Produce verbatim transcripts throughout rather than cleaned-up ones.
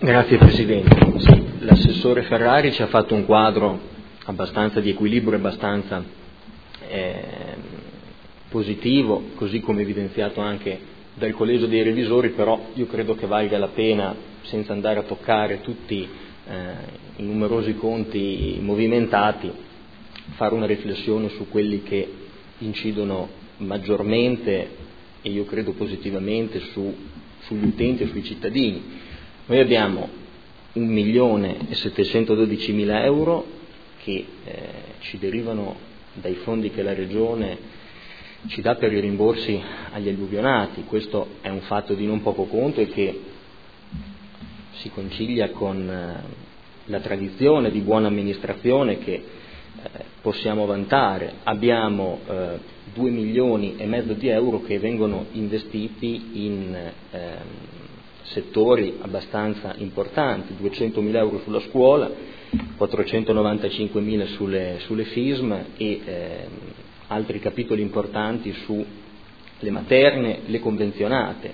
Grazie Presidente. Sì, l'assessore Ferrari ci ha fatto un quadro abbastanza di equilibrio, abbastanza eh, positivo, così come evidenziato anche dal Collegio dei Revisori, però io credo che valga la pena, senza andare a toccare tutti eh, i numerosi conti movimentati, fare una riflessione su quelli che incidono maggiormente e io credo positivamente su, sugli utenti e sui cittadini. Noi abbiamo un milione e settecentododicimila euro che eh, ci derivano dai fondi che la Regione ci dà per i rimborsi agli alluvionati. Questo è un fatto di non poco conto e che si concilia con eh, la tradizione di buona amministrazione che eh, possiamo vantare. Abbiamo eh, due milioni e mezzo di euro che vengono investiti in eh, settori abbastanza importanti, duecentomila euro sulla scuola, quattrocentonovantacinquemila sulle, sulle F I S M e eh, altri capitoli importanti sulle materne, le convenzionate.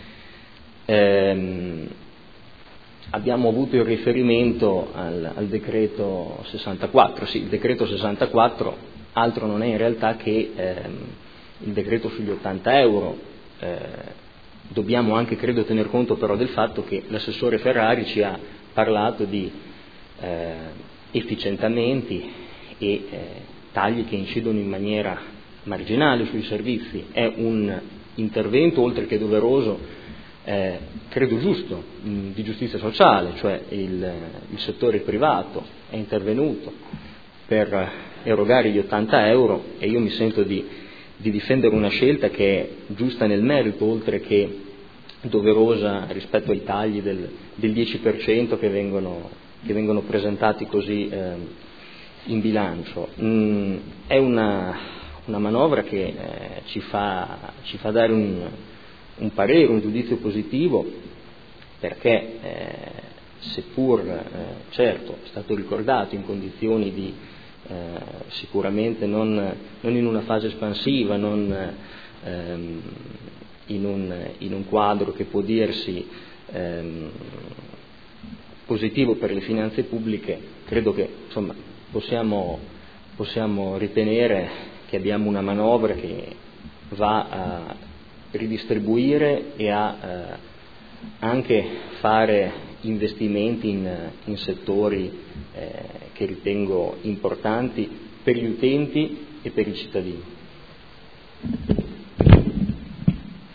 Ehm, abbiamo avuto il riferimento al, al decreto sessantaquattro, sì, il decreto sessantaquattro altro non è in realtà che ehm, il decreto sugli ottanta euro. Eh, Dobbiamo anche, credo, tener conto però del fatto che l'assessore Ferrari ci ha parlato di eh, efficientamenti e eh, tagli che incidono in maniera marginale sui servizi. È un intervento, oltre che doveroso, eh, credo giusto, mh, di giustizia sociale, cioè il, il settore privato è intervenuto per erogare gli ottanta euro e io mi sento di di difendere una scelta che è giusta nel merito, oltre che doverosa rispetto ai tagli del, del dieci per cento che vengono, che vengono presentati così eh, in bilancio. Mm, è una, una manovra che eh, ci, fa, ci fa dare un, un parere, un giudizio positivo, perché eh, seppur eh, certo è stato ricordato in condizioni di Eh, sicuramente non, non in una fase espansiva, non ehm, in, un, in un quadro che può dirsi ehm, positivo per le finanze pubbliche, credo che insomma, possiamo, possiamo ritenere che abbiamo una manovra che va a ridistribuire e a eh, anche fare investimenti in, in settori eh, che ritengo importanti per gli utenti e per i cittadini.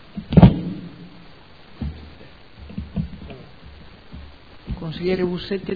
Consigliere Bussetti.